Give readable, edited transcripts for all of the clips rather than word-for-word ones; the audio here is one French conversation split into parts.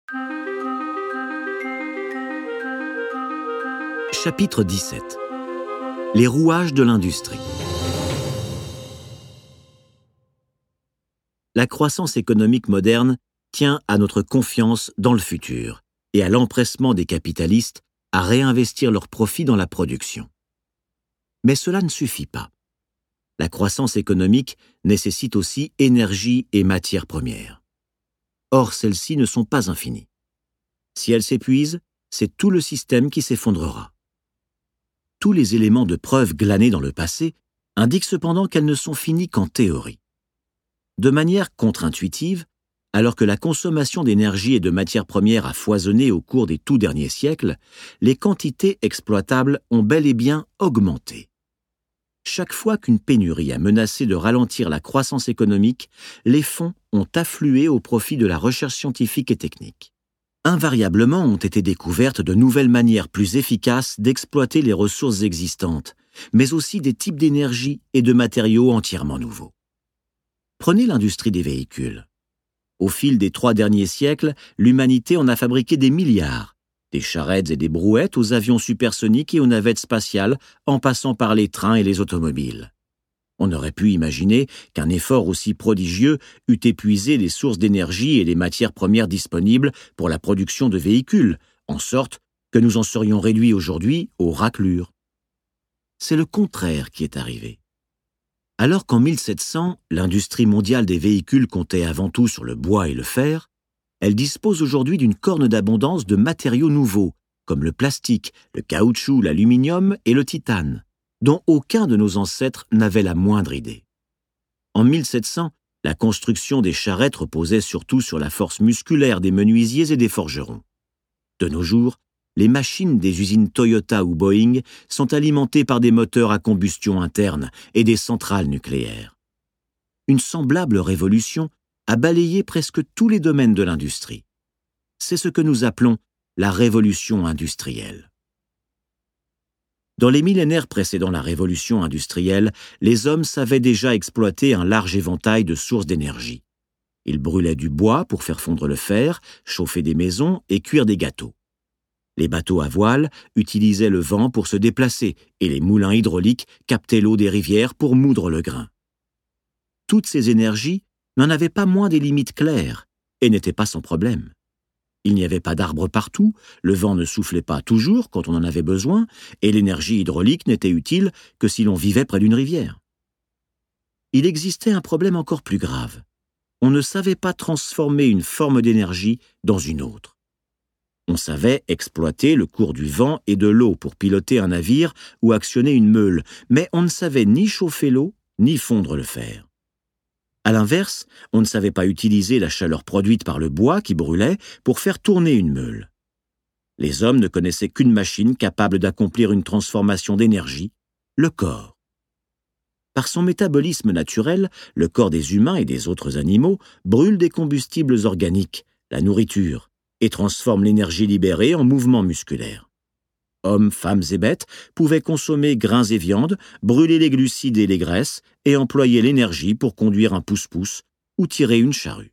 Chapitre 17. Les rouages de l'industrie. La croissance économique moderne tient à notre confiance dans le futur et à l'empressement des capitalistes à réinvestir leurs profits dans la production. Mais cela ne suffit pas. La croissance économique nécessite aussi énergie et matières premières. Or, celles-ci ne sont pas infinies. Si elles s'épuisent, c'est tout le système qui s'effondrera. Tous les éléments de preuve glanés dans le passé indiquent cependant qu'elles ne sont finies qu'en théorie. De manière contre-intuitive, alors que la consommation d'énergie et de matières premières a foisonné au cours des tout derniers siècles, les quantités exploitables ont bel et bien augmenté. Chaque fois qu'une pénurie a menacé de ralentir la croissance économique, les fonds ont afflué au profit de la recherche scientifique et technique. Invariablement ont été découvertes de nouvelles manières plus efficaces d'exploiter les ressources existantes, mais aussi des types d'énergie et de matériaux entièrement nouveaux. Prenez l'industrie des véhicules. Au fil des 3 derniers siècles, l'humanité en a fabriqué des milliards, des charrettes et des brouettes aux avions supersoniques et aux navettes spatiales, en passant par les trains et les automobiles. On aurait pu imaginer qu'un effort aussi prodigieux eût épuisé les sources d'énergie et les matières premières disponibles pour la production de véhicules, en sorte que nous en serions réduits aujourd'hui aux raclures. C'est le contraire qui est arrivé. Alors qu'en 1700, l'industrie mondiale des véhicules comptait avant tout sur le bois et le fer, elle dispose aujourd'hui d'une corne d'abondance de matériaux nouveaux, comme le plastique, le caoutchouc, l'aluminium et le titane, dont aucun de nos ancêtres n'avait la moindre idée. En 1700, la construction des charrettes reposait surtout sur la force musculaire des menuisiers et des forgerons. De nos jours, les machines des usines Toyota ou Boeing sont alimentées par des moteurs à combustion interne et des centrales nucléaires. Une semblable révolution a balayé presque tous les domaines de l'industrie. C'est ce que nous appelons la révolution industrielle. Dans les millénaires précédant la révolution industrielle, les hommes savaient déjà exploiter un large éventail de sources d'énergie. Ils brûlaient du bois pour faire fondre le fer, chauffer des maisons et cuire des gâteaux. Les bateaux à voile utilisaient le vent pour se déplacer et les moulins hydrauliques captaient l'eau des rivières pour moudre le grain. Toutes ces énergies n'en avaient pas moins des limites claires et n'étaient pas sans problème. Il n'y avait pas d'arbres partout, le vent ne soufflait pas toujours quand on en avait besoin, et l'énergie hydraulique n'était utile que si l'on vivait près d'une rivière. Il existait un problème encore plus grave. On ne savait pas transformer une forme d'énergie dans une autre. On savait exploiter le cours du vent et de l'eau pour piloter un navire ou actionner une meule, mais on ne savait ni chauffer l'eau, ni fondre le fer. À l'inverse, on ne savait pas utiliser la chaleur produite par le bois qui brûlait pour faire tourner une meule. Les hommes ne connaissaient qu'une machine capable d'accomplir une transformation d'énergie, le corps. Par son métabolisme naturel, le corps des humains et des autres animaux brûle des combustibles organiques, la nourriture, et transforme l'énergie libérée en mouvement musculaire. Hommes, femmes et bêtes pouvaient consommer grains et viandes, brûler les glucides et les graisses et employer l'énergie pour conduire un pousse-pousse ou tirer une charrue.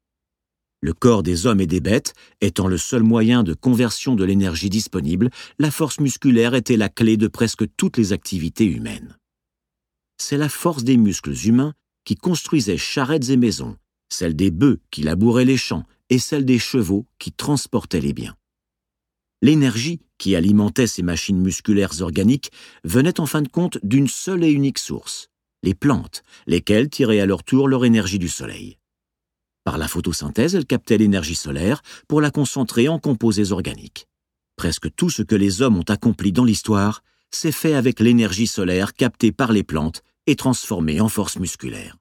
Le corps des hommes et des bêtes étant le seul moyen de conversion de l'énergie disponible, la force musculaire était la clé de presque toutes les activités humaines. C'est la force des muscles humains qui construisait charrettes et maisons, celle des bœufs qui labouraient les champs et celle des chevaux qui transportaient les biens. L'énergie qui alimentait ces machines musculaires organiques venait en fin de compte d'une seule et unique source, les plantes, lesquelles tiraient à leur tour leur énergie du soleil. Par la photosynthèse, elles captaient l'énergie solaire pour la concentrer en composés organiques. Presque tout ce que les hommes ont accompli dans l'histoire s'est fait avec l'énergie solaire captée par les plantes et transformée en force musculaire.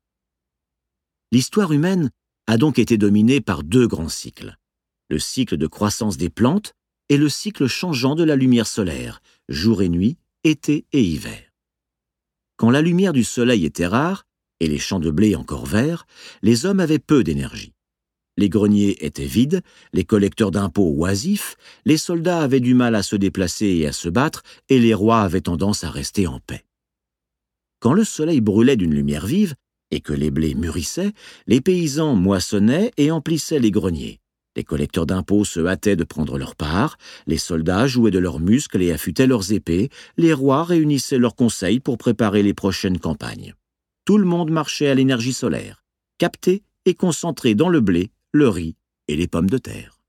L'histoire humaine a donc été dominée par 2 grands cycles, le cycle de croissance des plantes et le cycle changeant de la lumière solaire, jour et nuit, été et hiver. Quand la lumière du soleil était rare, et les champs de blé encore verts, les hommes avaient peu d'énergie. Les greniers étaient vides, les collecteurs d'impôts oisifs, les soldats avaient du mal à se déplacer et à se battre, et les rois avaient tendance à rester en paix. Quand le soleil brûlait d'une lumière vive, et que les blés mûrissaient, les paysans moissonnaient et emplissaient les greniers. Les collecteurs d'impôts se hâtaient de prendre leur part, les soldats jouaient de leurs muscles et affûtaient leurs épées, les rois réunissaient leurs conseils pour préparer les prochaines campagnes. Tout le monde marchait à l'énergie solaire, capté et concentré dans le blé, le riz et les pommes de terre.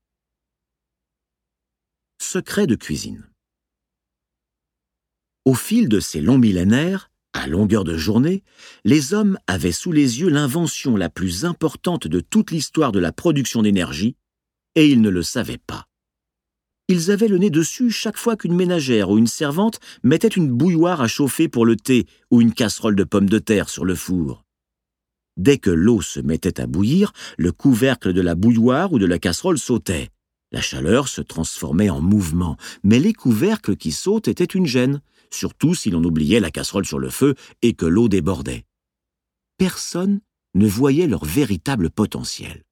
Secret de cuisine. Au fil de ces longs millénaires, à longueur de journée, les hommes avaient sous les yeux l'invention la plus importante de toute l'histoire de la production d'énergie, et ils ne le savaient pas. Ils avaient le nez dessus chaque fois qu'une ménagère ou une servante mettait une bouilloire à chauffer pour le thé ou une casserole de pommes de terre sur le four. Dès que l'eau se mettait à bouillir, le couvercle de la bouilloire ou de la casserole sautait. La chaleur se transformait en mouvement, mais les couvercles qui sautent étaient une gêne, surtout si l'on oubliait la casserole sur le feu et que l'eau débordait. Personne ne voyait leur véritable potentiel.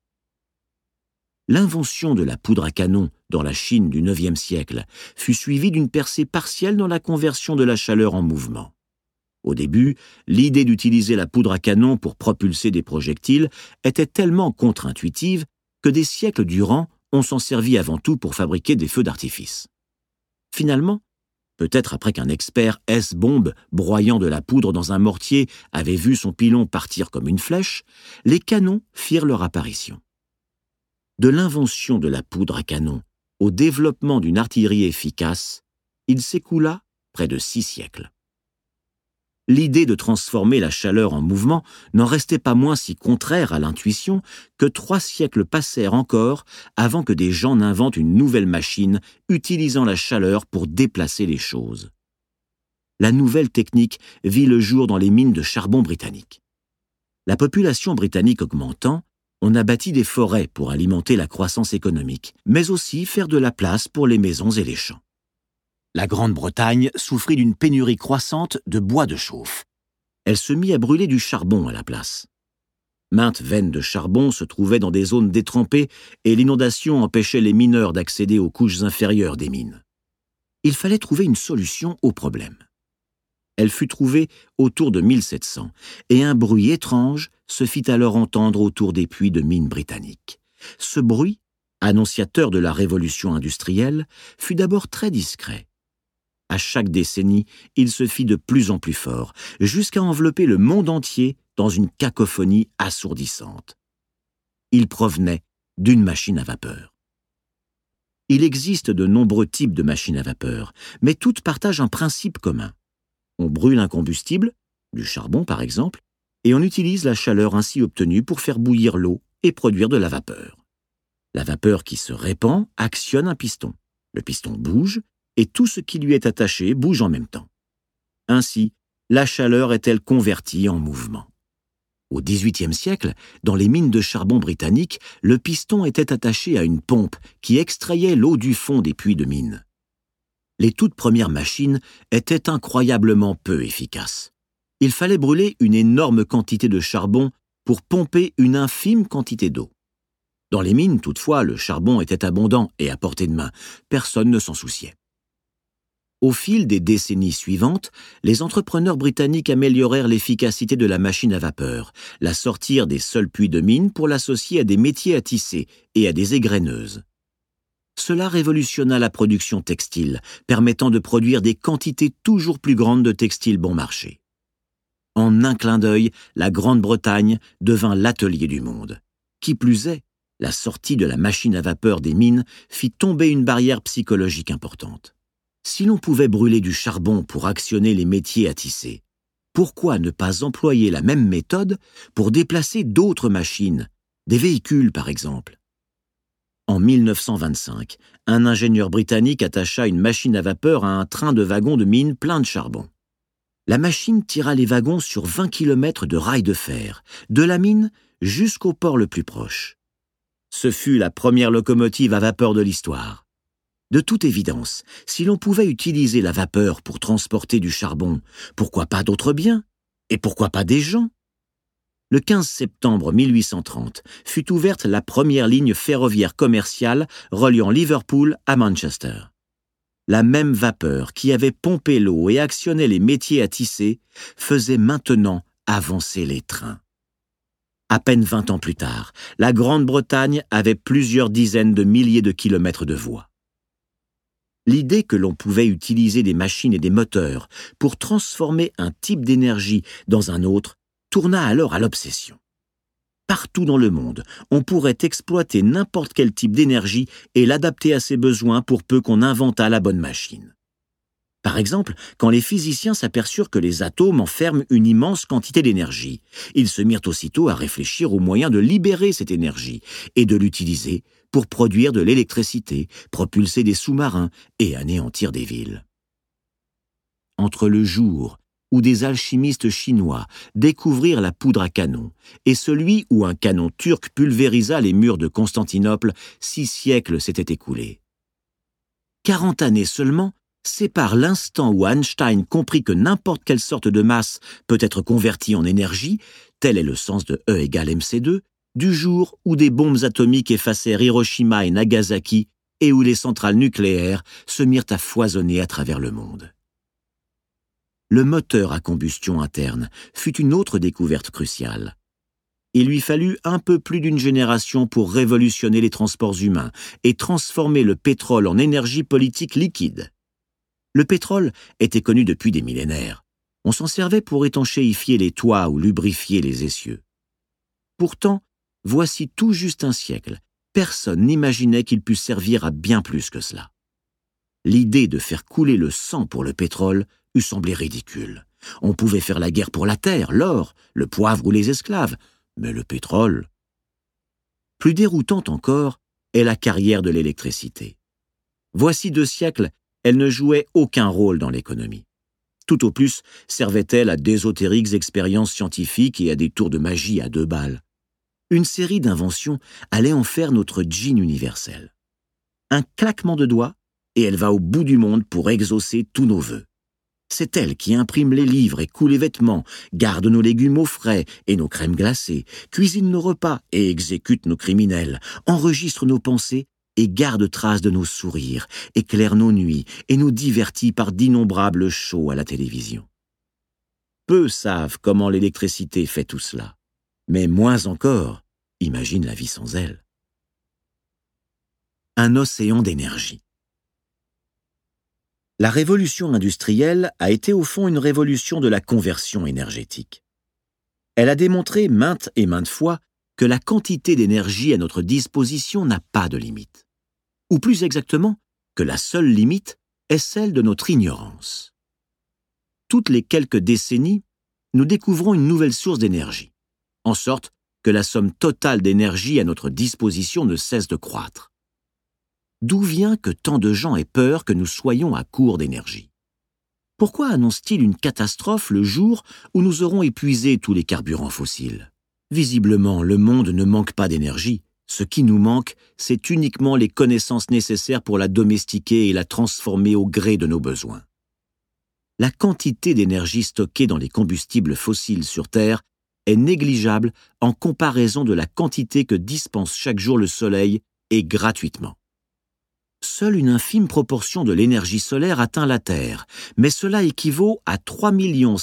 L'invention de la poudre à canon dans la Chine du IXe siècle fut suivie d'une percée partielle dans la conversion de la chaleur en mouvement. Au début, l'idée d'utiliser la poudre à canon pour propulser des projectiles était tellement contre-intuitive que des siècles durant, on s'en servit avant tout pour fabriquer des feux d'artifice. Finalement, peut-être après qu'un expert S-bombe broyant de la poudre dans un mortier avait vu son pilon partir comme une flèche, les canons firent leur apparition. De l'invention de la poudre à canon au développement d'une artillerie efficace, il s'écoula près de 6 siècles. L'idée de transformer la chaleur en mouvement n'en restait pas moins si contraire à l'intuition que 3 siècles passèrent encore avant que des gens n'inventent une nouvelle machine utilisant la chaleur pour déplacer les choses. La nouvelle technique vit le jour dans les mines de charbon britanniques. La population britannique augmentant, on a bâti des forêts pour alimenter la croissance économique, mais aussi faire de la place pour les maisons et les champs. La Grande-Bretagne souffrit d'une pénurie croissante de bois de chauffe. Elle se mit à brûler du charbon à la place. Maintes veines de charbon se trouvaient dans des zones détrempées et l'inondation empêchait les mineurs d'accéder aux couches inférieures des mines. Il fallait trouver une solution au problème. Elle fut trouvée autour de 1700 et un bruit étrange se fit alors entendre autour des puits de mines britanniques. Ce bruit, annonciateur de la révolution industrielle, fut d'abord très discret. À chaque décennie, il se fit de plus en plus fort, jusqu'à envelopper le monde entier dans une cacophonie assourdissante. Il provenait d'une machine à vapeur. Il existe de nombreux types de machines à vapeur, mais toutes partagent un principe commun. On brûle un combustible, du charbon par exemple, et on utilise la chaleur ainsi obtenue pour faire bouillir l'eau et produire de la vapeur. La vapeur qui se répand actionne un piston. Le piston bouge, et tout ce qui lui est attaché bouge en même temps. Ainsi, la chaleur est-elle convertie en mouvement. Au XVIIIe siècle, dans les mines de charbon britanniques, le piston était attaché à une pompe qui extrayait l'eau du fond des puits de mine. Les toutes premières machines étaient incroyablement peu efficaces. Il fallait brûler une énorme quantité de charbon pour pomper une infime quantité d'eau. Dans les mines, toutefois, le charbon était abondant et à portée de main. Personne ne s'en souciait. Au fil des décennies suivantes, les entrepreneurs britanniques améliorèrent l'efficacité de la machine à vapeur, la sortirent des seuls puits de mine pour l'associer à des métiers à tisser et à des égrèneuses. Cela révolutionna la production textile, permettant de produire des quantités toujours plus grandes de textiles bon marché. En un clin d'œil, la Grande-Bretagne devint l'atelier du monde. Qui plus est, la sortie de la machine à vapeur des mines fit tomber une barrière psychologique importante. Si l'on pouvait brûler du charbon pour actionner les métiers à tisser, pourquoi ne pas employer la même méthode pour déplacer d'autres machines, des véhicules par exemple? En 1925, un ingénieur britannique attacha une machine à vapeur à un train de wagons de mine plein de charbon. La machine tira les wagons sur 20 km de rails de fer, de la mine jusqu'au port le plus proche. Ce fut la première locomotive à vapeur de l'histoire. De toute évidence, si l'on pouvait utiliser la vapeur pour transporter du charbon, pourquoi pas d'autres biens? Et pourquoi pas des gens? Le 15 septembre 1830 fut ouverte la première ligne ferroviaire commerciale reliant Liverpool à Manchester. La même vapeur qui avait pompé l'eau et actionnait les métiers à tisser faisait maintenant avancer les trains. À peine 20 ans plus tard, la Grande-Bretagne avait plusieurs dizaines de milliers de kilomètres de voies. L'idée que l'on pouvait utiliser des machines et des moteurs pour transformer un type d'énergie dans un autre tourna alors à l'obsession. Partout dans le monde, on pourrait exploiter n'importe quel type d'énergie et l'adapter à ses besoins pour peu qu'on inventât la bonne machine. Par exemple, quand les physiciens s'aperçurent que les atomes enferment une immense quantité d'énergie, ils se mirent aussitôt à réfléchir aux moyens de libérer cette énergie et de l'utiliser pour produire de l'électricité, propulser des sous-marins et anéantir des villes. Entre le jour où des alchimistes chinois découvrirent la poudre à canon et celui où un canon turc pulvérisa les murs de Constantinople, 6 siècles s'étaient écoulés. 40 années seulement séparent l'instant où Einstein comprit que n'importe quelle sorte de masse peut être convertie en énergie, tel est le sens de E égale mc2, du jour où des bombes atomiques effacèrent Hiroshima et Nagasaki et où les centrales nucléaires se mirent à foisonner à travers le monde. Le moteur à combustion interne fut une autre découverte cruciale. Il lui fallut un peu plus d'une génération pour révolutionner les transports humains et transformer le pétrole en énergie politique liquide. Le pétrole était connu depuis des millénaires. On s'en servait pour étanchéifier les toits ou lubrifier les essieux. Pourtant, voici tout juste un siècle, personne n'imaginait qu'il pût servir à bien plus que cela. L'idée de faire couler le sang pour le pétrole eût semblé ridicule. On pouvait faire la guerre pour la terre, l'or, le poivre ou les esclaves, mais le pétrole... Plus déroutante encore est la carrière de l'électricité. Voici 2 siècles, elle ne jouait aucun rôle dans l'économie. Tout au plus servait-elle à d'ésotériques expériences scientifiques et à des tours de magie à 2 balles. Une série d'inventions allait en faire notre djinn universel. Un claquement de doigts, et elle va au bout du monde pour exaucer tous nos vœux. C'est elle qui imprime les livres et coud les vêtements, garde nos légumes au frais et nos crèmes glacées, cuisine nos repas et exécute nos criminels, enregistre nos pensées et garde trace de nos sourires, éclaire nos nuits et nous divertit par d'innombrables shows à la télévision. Peu savent comment l'électricité fait tout cela, mais moins encore imaginent la vie sans elle. Un océan d'énergie. La révolution industrielle a été au fond une révolution de la conversion énergétique. Elle a démontré maintes et maintes fois que la quantité d'énergie à notre disposition n'a pas de limite. Ou plus exactement, que la seule limite est celle de notre ignorance. Toutes les quelques décennies, nous découvrons une nouvelle source d'énergie, en sorte que la somme totale d'énergie à notre disposition ne cesse de croître. D'où vient que tant de gens aient peur que nous soyons à court d'énergie? Pourquoi annonce-t-il une catastrophe le jour où nous aurons épuisé tous les carburants fossiles? Visiblement, le monde ne manque pas d'énergie. Ce qui nous manque, c'est uniquement les connaissances nécessaires pour la domestiquer et la transformer au gré de nos besoins. La quantité d'énergie stockée dans les combustibles fossiles sur Terre est négligeable en comparaison de la quantité que dispense chaque jour le Soleil et gratuitement. Seule une infime proportion de l'énergie solaire atteint la Terre, mais cela équivaut à 3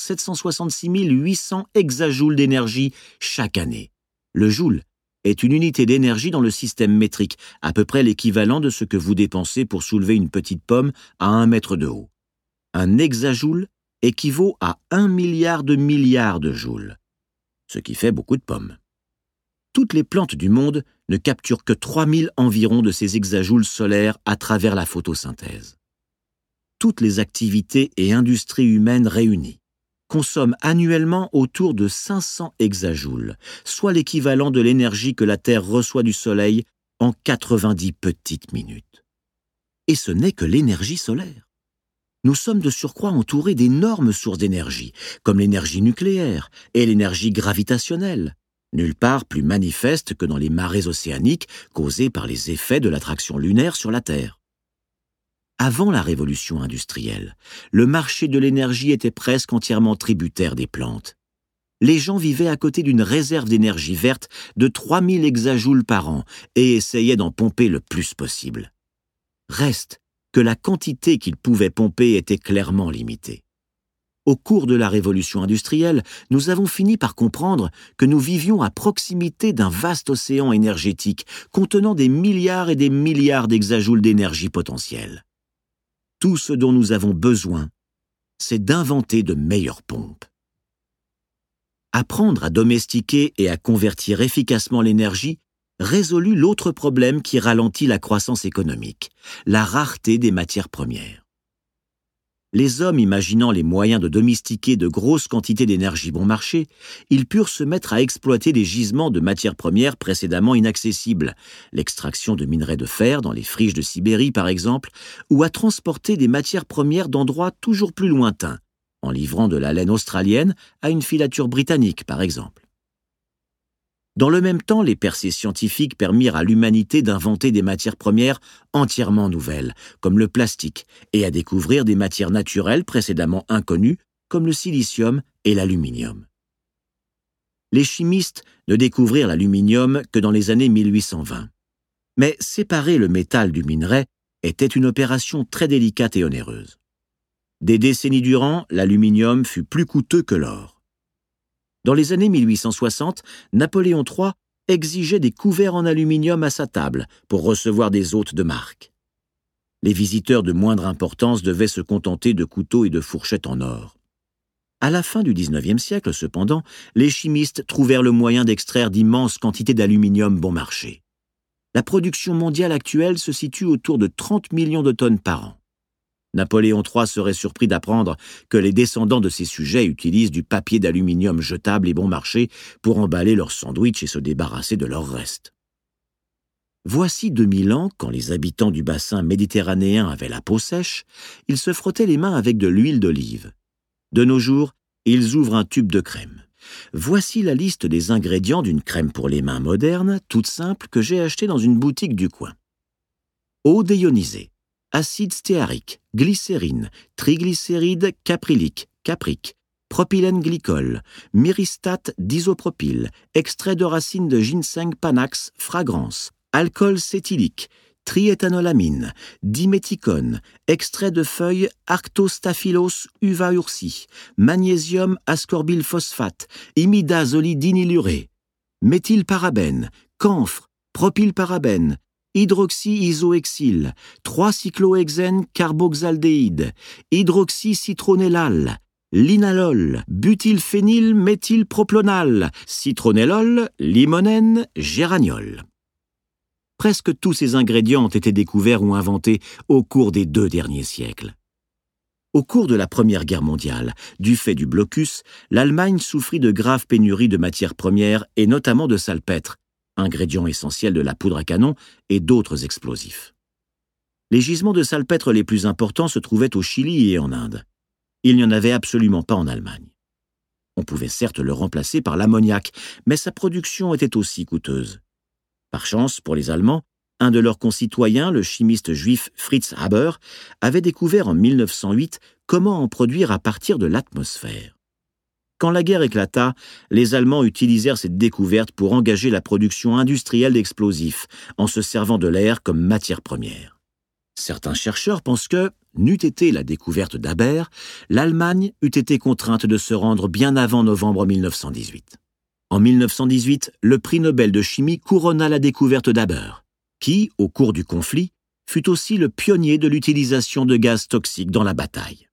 766 800 hexajoules d'énergie chaque année. Le joule est une unité d'énergie dans le système métrique, à peu près l'équivalent de ce que vous dépensez pour soulever une petite pomme à 1 mètre de haut. Un hexajoule équivaut à 1 milliard de joules, ce qui fait beaucoup de pommes. Toutes les plantes du monde ne capturent que 3000 environ de ces hexajoules solaires à travers la photosynthèse. Toutes les activités et industries humaines réunies consomment annuellement autour de 500 hexajoules, soit l'équivalent de l'énergie que la Terre reçoit du Soleil en 90 petites minutes. Et ce n'est que l'énergie solaire. Nous sommes de surcroît entourés d'énormes sources d'énergie, comme l'énergie nucléaire et l'énergie gravitationnelle, nulle part plus manifeste que dans les marées océaniques causées par les effets de l'attraction lunaire sur la Terre. Avant la révolution industrielle, le marché de l'énergie était presque entièrement tributaire des plantes. Les gens vivaient à côté d'une réserve d'énergie verte de 3000 hexajoules par an et essayaient d'en pomper le plus possible. Reste que la quantité qu'ils pouvaient pomper était clairement limitée. Au cours de la révolution industrielle, nous avons fini par comprendre que nous vivions à proximité d'un vaste océan énergétique contenant des milliards et des milliards d'exajoules d'énergie potentielle. Tout ce dont nous avons besoin, c'est d'inventer de meilleures pompes. Apprendre à domestiquer et à convertir efficacement l'énergie résolut l'autre problème qui ralentit la croissance économique, la rareté des matières premières. Les hommes imaginant les moyens de domestiquer de grosses quantités d'énergie bon marché, ils purent se mettre à exploiter des gisements de matières premières précédemment inaccessibles, l'extraction de minerais de fer dans les friches de Sibérie par exemple, ou à transporter des matières premières d'endroits toujours plus lointains, en livrant de la laine australienne à une filature britannique par exemple. Dans le même temps, les percées scientifiques permirent à l'humanité d'inventer des matières premières entièrement nouvelles, comme le plastique, et à découvrir des matières naturelles précédemment inconnues, comme le silicium et l'aluminium. Les chimistes ne découvrirent l'aluminium que dans les années 1820. Mais séparer le métal du minerai était une opération très délicate et onéreuse. Des décennies durant, l'aluminium fut plus coûteux que l'or. Dans les années 1860, Napoléon III exigeait des couverts en aluminium à sa table pour recevoir des hôtes de marque. Les visiteurs de moindre importance devaient se contenter de couteaux et de fourchettes en or. À la fin du XIXe siècle, cependant, les chimistes trouvèrent le moyen d'extraire d'immenses quantités d'aluminium bon marché. La production mondiale actuelle se situe autour de 30 millions de tonnes par an. Napoléon III serait surpris d'apprendre que les descendants de ces sujets utilisent du papier d'aluminium jetable et bon marché pour emballer leurs sandwichs et se débarrasser de leurs restes. Voici 2000 ans, quand les habitants du bassin méditerranéen avaient la peau sèche, ils se frottaient les mains avec de l'huile d'olive. De nos jours, ils ouvrent un tube de crème. Voici la liste des ingrédients d'une crème pour les mains moderne, toute simple, que j'ai achetée dans une boutique du coin. Eau déionisée, acide stéarique, glycérine, triglycéride caprylique, caprique, propylène glycol, myristate d'isopropyl, extrait de racine de ginseng panax, fragrance, alcool cétylique, triéthanolamine, diméthicone, extrait de feuilles Arctostaphylos uva ursi, magnésium ascorbylphosphate, imidazolidinylurée, méthylparabène, camphre, propylparabène, hydroxyisohexyle, 3-cyclohexène carboxaldéhyde, hydroxycitronellal, linalol, butylphénylméthylpropanol, citronellol, limonène, géraniol. Presque tous ces ingrédients ont été découverts ou inventés au cours des 2 derniers siècles. Au cours de la Première Guerre mondiale, du fait du blocus, l'Allemagne souffrit de graves pénuries de matières premières et notamment de salpêtre, ingrédient essentiel de la poudre à canon et d'autres explosifs. Les gisements de salpêtre les plus importants se trouvaient au Chili et en Inde. Il n'y en avait absolument pas en Allemagne. On pouvait certes le remplacer par l'ammoniac, mais sa production était aussi coûteuse. Par chance, pour les Allemands, un de leurs concitoyens, le chimiste juif Fritz Haber, avait découvert en 1908 comment en produire à partir de l'atmosphère. Quand la guerre éclata, les Allemands utilisèrent cette découverte pour engager la production industrielle d'explosifs, en se servant de l'air comme matière première. Certains chercheurs pensent que, n'eût été la découverte d'Haber, l'Allemagne eût été contrainte de se rendre bien avant novembre 1918. En 1918, le prix Nobel de chimie couronna la découverte d'Haber, qui, au cours du conflit, fut aussi le pionnier de l'utilisation de gaz toxiques dans la bataille.